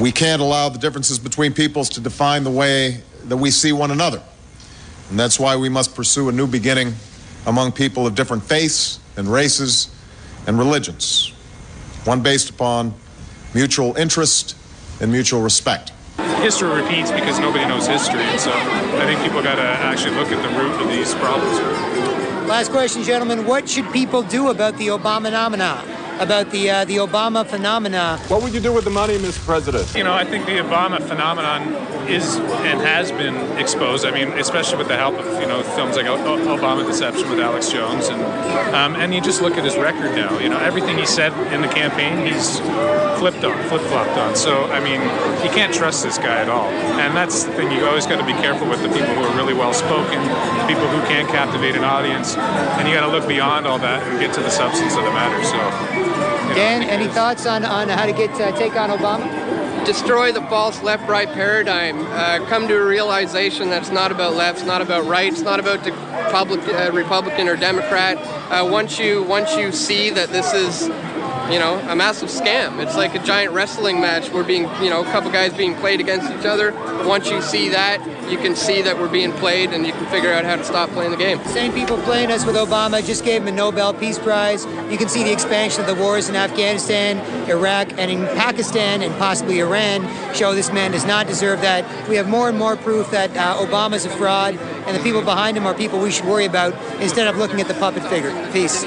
We can't allow the differences between peoples to define the way that we see one another. And that's why we must pursue a new beginning among people of different faiths and races and religions, one based upon mutual interest and mutual respect. History repeats because nobody knows history, and so I think people got to actually look at the root of these problems. Last question, gentlemen. What should people do about the Obama phenomena? About the uh, the Obama phenomena? What would you do with the money, Mister President? You know, I think the Obama phenomenon is and has been exposed. I mean, especially with the help of, you know, films like Obama Deception with Alex Jones, and um, and you just look at his record now. You know, everything he said in the campaign, he's flipped on, flip-flopped on. So, I mean, you can't trust this guy at all. And that's the thing, you always got to be careful with the people who are really well-spoken, the people who can captivate an audience, and you got to look beyond all that and get to the substance of the matter. So, you know. Dan, any thoughts on, on how to get uh, take on Obama? Destroy the false left-right paradigm. Uh, come to a realization that it's not about left, it's not about right, it's not about the public, uh, Republican or Democrat. Uh, once you once you see that this is, you know, a massive scam. It's like a giant wrestling match. We're being, you know, a couple guys being played against each other. Once you see that, you can see that we're being played, and you can figure out how to stop playing the game. Same people playing us with Obama just gave him a Nobel Peace Prize. You can see the expansion of the wars in Afghanistan, Iraq, and in Pakistan, and possibly Iran show this man does not deserve that. We have more and more proof that uh, Obama's a fraud, and the people behind him are people we should worry about instead of looking at the puppet figure. Peace.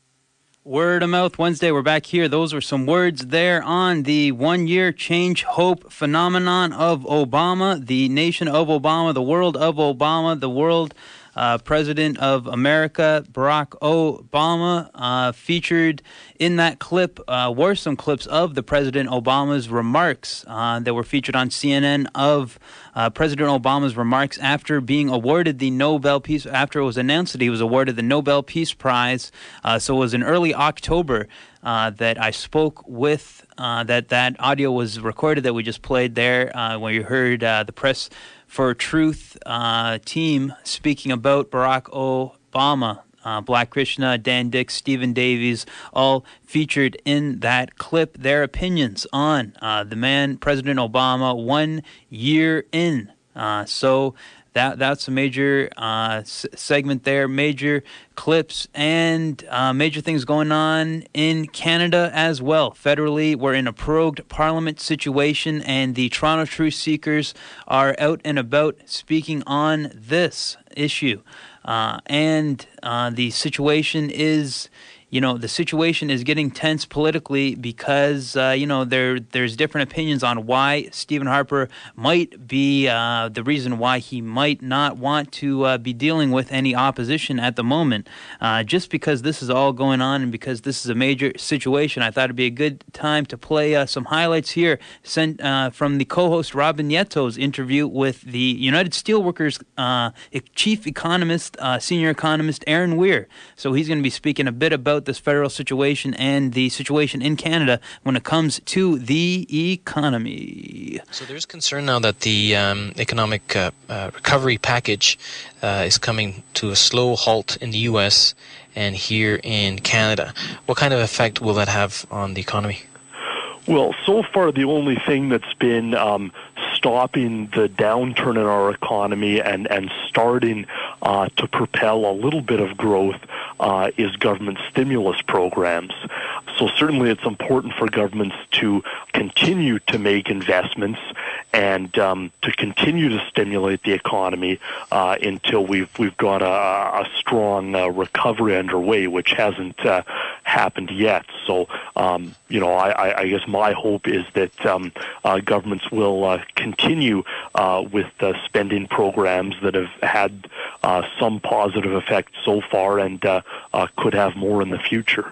Word of Mouth Wednesday, we're back here. Those were some words there on the one-year change hope phenomenon of Obama, the nation of Obama, the world of Obama, the world uh, president of America, Barack Obama, uh, featured in that clip uh, were some clips of the President Obama's remarks uh, that were featured on C N N of uh, President Obama's remarks after being awarded the Nobel Peace, after it was announced that he was awarded the Nobel Peace Prize. Uh, so it was in early October uh, that I spoke with, uh, that that audio was recorded that we just played there, uh, where you heard uh, the Press for Truth uh, team speaking about Barack Obama. Uh, Black Krishna, Dan Dix, Stephen Davies, all featured in that clip, their opinions on uh, the man, President Obama, one year in. Uh, so that that's a major uh, s- segment there, major clips, and uh, major things going on in Canada as well. Federally, we're in a prorogued parliament situation, and the Toronto Truth Seekers are out and about speaking on this issue. Uh, and uh, the situation is, you know, the situation is getting tense politically because, uh, you know, there there's different opinions on why Stephen Harper might be uh, the reason why he might not want to uh, be dealing with any opposition at the moment. Uh, just because this is all going on and because this is a major situation, I thought it'd be a good time to play uh, some highlights here sent uh, from the co-host Robin Nieto's interview with the United Steelworkers uh, chief economist, uh, senior economist Aaron Weir. So he's going to be speaking a bit about this federal situation and the situation in Canada when it comes to the economy. So there's concern now that the um, economic uh, uh, recovery package uh, is coming to a slow halt in the U S and here in Canada. What kind of effect will that have on the economy? Well, so far the only thing that's been um, stopping the downturn in our economy and, and starting uh, to propel a little bit of growth uh, is government stimulus programs. So certainly it's important for governments to continue to make investments and um, to continue to stimulate the economy uh, until we've we've got a, a strong uh, recovery underway, which hasn't uh, happened yet. So, um, you know, I, I guess my hope is that um, uh, governments will uh, continue uh, with uh, spending programs that have had uh, some positive effect so far and uh, uh, could have more in the future.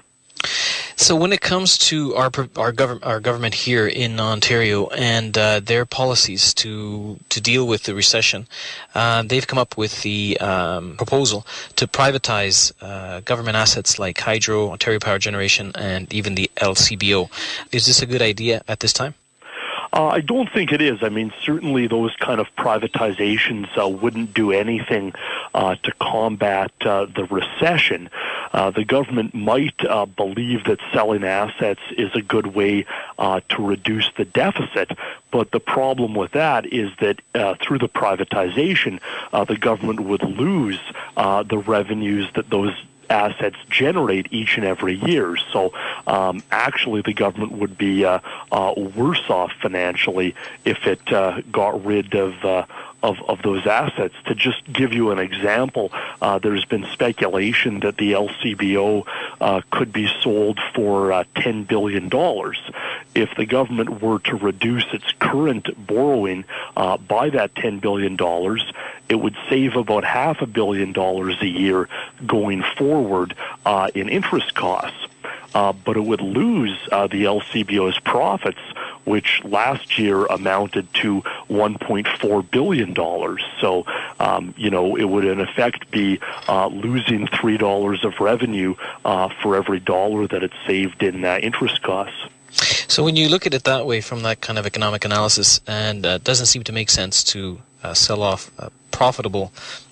So when it comes to our our government our government here in Ontario and uh, their policies to to deal with the recession, uh, they've come up with the um, proposal to privatize uh, government assets like Hydro, Ontario Power Generation, and even the L C B O. Is this a good idea at this time? Uh, I don't think it is. I mean, certainly those kind of privatizations uh, wouldn't do anything uh, to combat uh, the recession. Uh, the government might uh, believe that selling assets is a good way uh, to reduce the deficit, but the problem with that is that uh, through the privatization, uh, the government would lose uh, the revenues that those assets generate each and every year. So um, actually the government would be uh, uh, worse off financially if it uh, got rid of uh, Of, of those assets. To just give you an example, uh, there's been speculation that the L C B O uh, could be sold for uh, ten billion dollars. If the government were to reduce its current borrowing uh, by that ten billion dollars, it would save about half a billion dollars a year going forward uh, in interest costs. Uh, but it would lose uh, the L C B O's profits, which last year amounted to one point four billion dollars. So, um, you know, it would in effect be uh, losing three dollars of revenue uh, for every dollar that it saved in uh, interest costs. So when you look at it that way from that kind of economic analysis, and uh, it doesn't seem to make sense to uh, sell off uh, profitable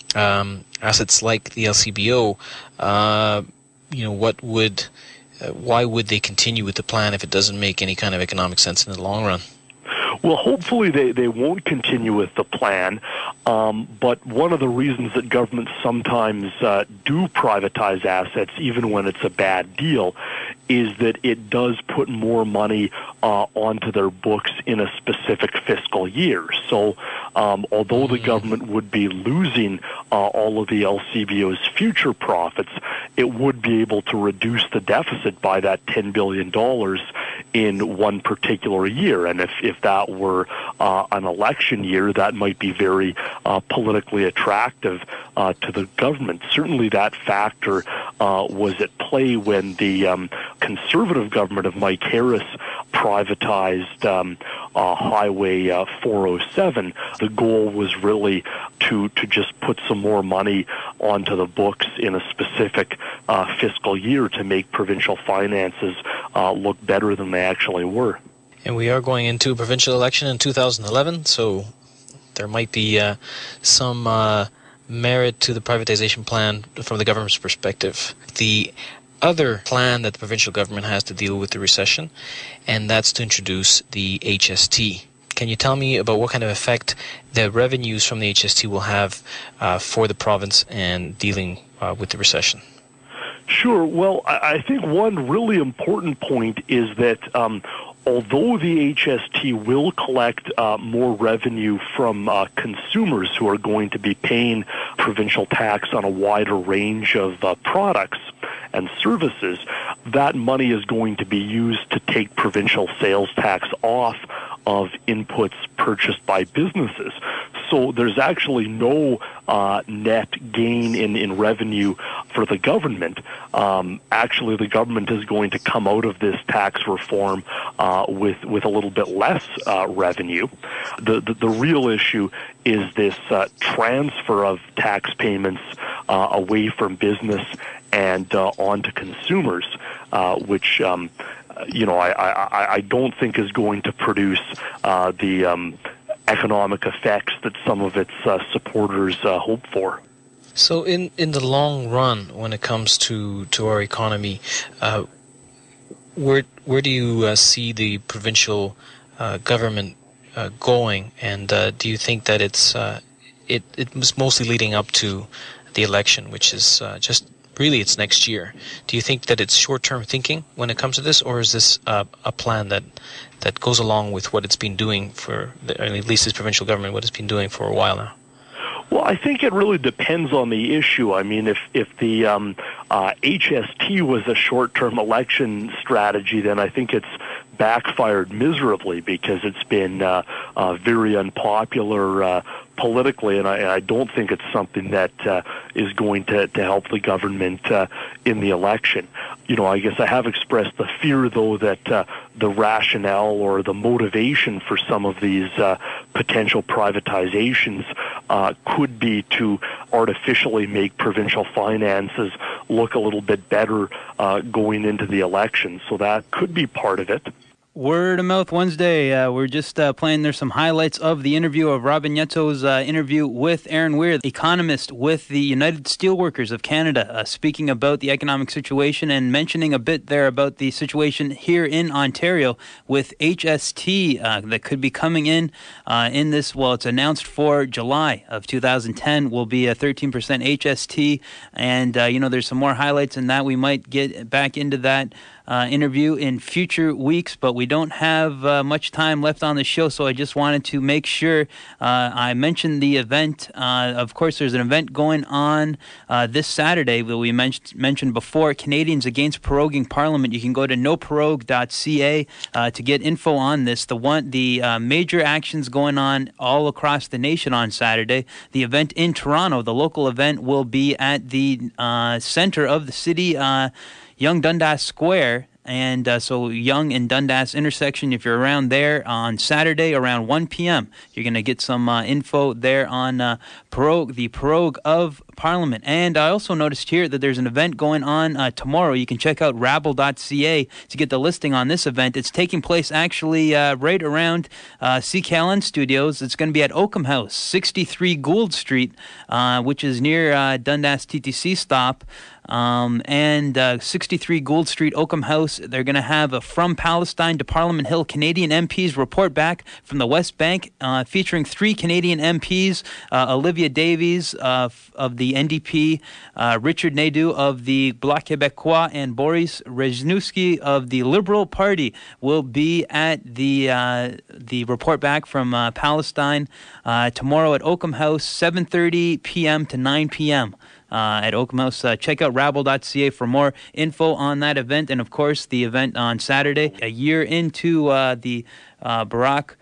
um, assets like the L C B O, uh, you know, what would... Uh, why would they continue with the plan if it doesn't make any kind of economic sense in the long run? Well, hopefully they, they won't continue with the plan, um, but one of the reasons that governments sometimes uh, do privatize assets, even when it's a bad deal, is that it does put more money uh, onto their books in a specific fiscal year. So um, although the government would be losing uh, all of the L C B O's future profits, it would be able to reduce the deficit by that ten billion dollars in one particular year. And if, if that were uh, an election year, that might be very uh, politically attractive uh, to the government. Certainly that factor uh, was at play when the um, conservative government of Mike Harris privatized um, uh, Highway uh, four oh seven. The goal was really to, to just put some more money onto the books in a specific uh, fiscal year to make provincial finances uh, look better than they actually were. And we are going into a provincial election in two thousand eleven, so there might be uh, some uh, merit to the privatization plan from the government's perspective. The other plan that the provincial government has to deal with the recession, and that's to introduce the H S T. Can you tell me about what kind of effect the revenues from the H S T will have uh, for the province and dealing uh, with the recession? Sure. Well, I think one really important point is that um, although the H S T will collect uh, more revenue from uh, consumers who are going to be paying provincial tax on a wider range of uh, products and services, that money is going to be used to take provincial sales tax off of inputs purchased by businesses. So there's actually no uh, net gain in, in revenue for the government. Um, actually, the government is going to come out of this tax reform uh, with with a little bit less uh, revenue. The, the the real issue is this uh, transfer of tax payments uh, away from business and uh, onto consumers, uh, which um, you know I, I I don't think is going to produce uh, the um, economic effects that some of its uh, supporters uh, hope for. So in, in the long run, when it comes to, to our economy, uh, where where do you uh, see the provincial uh, government uh, going? And uh, do you think that it's uh, it it was mostly leading up to the election, which is uh, just really it's next year? Do you think that it's short-term thinking when it comes to this, or is this uh, a plan that that goes along with what it's been doing for, the, or at least this provincial government, what it's been doing for a while now? Well, I think it really depends on the issue. I mean, if if the um, uh, H S T was a short-term election strategy, then I think it's backfired miserably because it's been uh, uh, very unpopular uh, politically, and I, and I don't think it's something that uh, is going to, to help the government uh, in the election. You know, I guess I have expressed the fear, though, that uh, the rationale or the motivation for some of these uh, potential privatizations uh, could be to artificially make provincial finances look a little bit better uh, going into the election. So that could be part of it. Word of Mouth Wednesday. Uh, we're just uh, playing there some highlights of the interview of Robin Yetzo's uh, interview with Aaron Weir, the economist with the United Steelworkers of Canada, uh, speaking about the economic situation and mentioning a bit there about the situation here in Ontario with H S T uh, that could be coming in uh, in this, well, it's announced for July of two thousand ten will be a thirteen percent H S T. And, uh, you know, there's some more highlights in that. We might get back into that Uh, interview in future weeks, but we don't have uh, much time left on the show, so I just wanted to make sure uh, I mentioned the event. Uh, of course, there's an event going on uh, this Saturday that we men- mentioned before, Canadians Against Proroguing Parliament. You can go to no prorogue dot c a uh, to get info on this. The one, the uh, major actions going on all across the nation on Saturday. The event in Toronto, the local event, will be at the uh, center of the city, uh, Yonge Dundas Square, and uh, so Yonge and Dundas intersection. If you're around there on Saturday around one p.m., you're going to get some uh, info there on uh, prorogue, the prorogue of Parliament. And I also noticed here that there's an event going on uh, tomorrow. You can check out rabble dot c a to get the listing on this event. It's taking place actually uh, right around uh, C K L N Studios. It's going to be at Oakham House, sixty-three Gould Street, uh, which is near uh, Dundas T T C stop. Um, and uh, sixty-three Gould Street, Oakham House. They're going to have a From Palestine to Parliament Hill Canadian M Ps report back from the West Bank, uh, featuring three Canadian M Ps, uh, Olivia Davies uh, f- of the N D P, uh, Richard Nadeau of the Bloc Québécois, and Boris Rezhnewski of the Liberal Party will be at the uh, the report back from uh, Palestine uh, tomorrow at Oakham House, seven thirty p.m. to nine p.m. Uh, at Oakham House. Uh, check out rabble dot c a for more info on that event. And, of course, the event on Saturday, a year into uh, the uh, Barack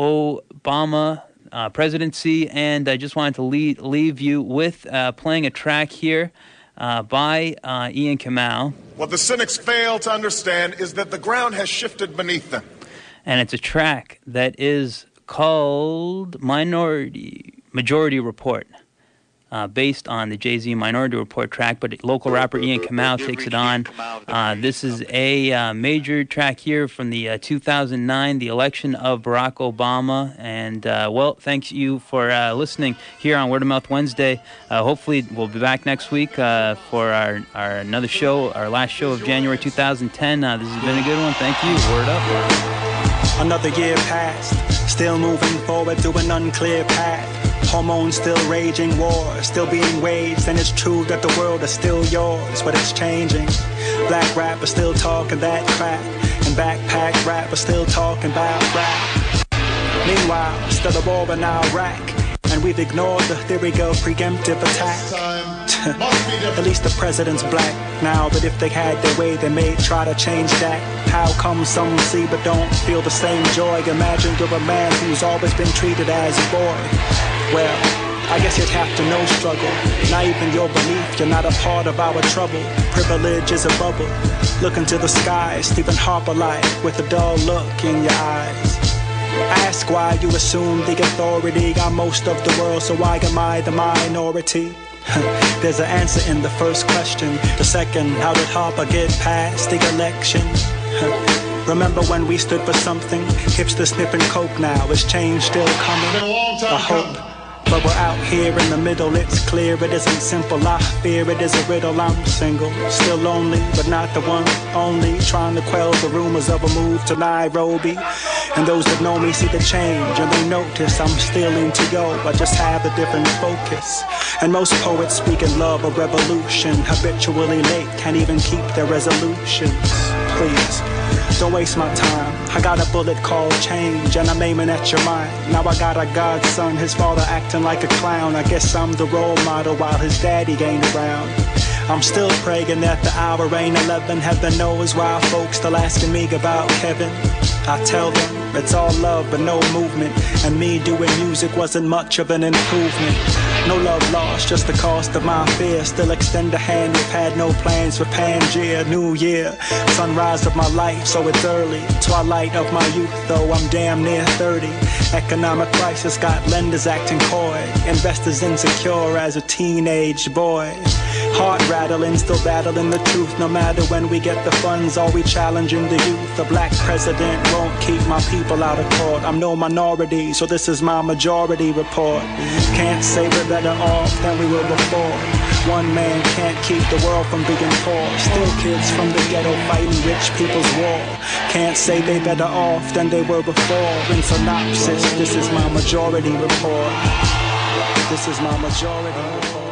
Obama uh, presidency. And I just wanted to leave, leave you with uh, playing a track here uh, by uh, Ian Kamau. What the cynics fail to understand is that the ground has shifted beneath them. And it's a track that is called Minority Majority Report. Uh, based on the Jay-Z Minority Report track, but local rapper Ian Kamau takes it on. Uh, this is a uh, major track here from the uh, two thousand nine, the election of Barack Obama. And, uh, well, thanks you for uh, listening here on Word of Mouth Wednesday. Uh, hopefully we'll be back next week uh, for our, our another show, our last show of January two thousand ten. Uh, this has been a good one. Thank you. Word up. Another year passed, still moving forward through an unclear path. Hormones still raging, war still being waged, and it's true that the world is still yours, but it's changing. Black rappers still talking that crap, and backpack rappers still talking about rap. Meanwhile, still a war in Iraq, and we've ignored the theory of preemptive attack. At least the president's black now, but if they had their way, they may try to change that. How come some see but don't feel the same joy? Imagine you're a man who's always been treated as a boy. Well, I guess you'd have to know struggle. Naive in your belief, you're not a part of our trouble. Privilege is a bubble. Look into the sky, Stephen Harper-like, with a dull look in your eyes. Ask why you assume the authority on most of the world, so why am I the minority? There's an answer in the first question. The second, how did Harper get past the election? Remember when we stood for something? Hipster sniffing coke now, is change still coming? I hope. But we're out here in the middle, it's clear it isn't simple. I fear it is a riddle. I'm single, still lonely, but not the one only. Trying to quell the rumors of a move to Nairobi. And those that know me see the change, and they notice I'm still into yo. I just have a different focus. And most poets speak in love of revolution, habitually late, can't even keep their resolutions. Please, don't waste my time. I got a bullet called change, and I'm aiming at your mind. Now I got a godson, his father acting like a clown. I guess I'm the role model while his daddy ain't around. I'm still praying that the hour ain't eleven. Heaven knows why folks still asking me about Kevin. I tell them it's all love but no movement, and me doing music wasn't much of an improvement. No love lost, just the cost of my fear. Still extend a hand if had no plans for Pangea. New year, sunrise of my life, so it's early. Twilight of my youth, though I'm damn near thirty. Economic crisis got lenders acting coy, investors insecure as a teenage boy. Heart rattling, still battling the truth. No matter when we get the funds, are we challenging the youth? A black president won't keep my people out of court. I'm no minority, so this is my majority report. Can't say we're better off than we were before. One man can't keep the world from being poor. Still kids from the ghetto fighting rich people's war. Can't say they better off than they were before. In synopsis, this is my majority report. This is my majority report.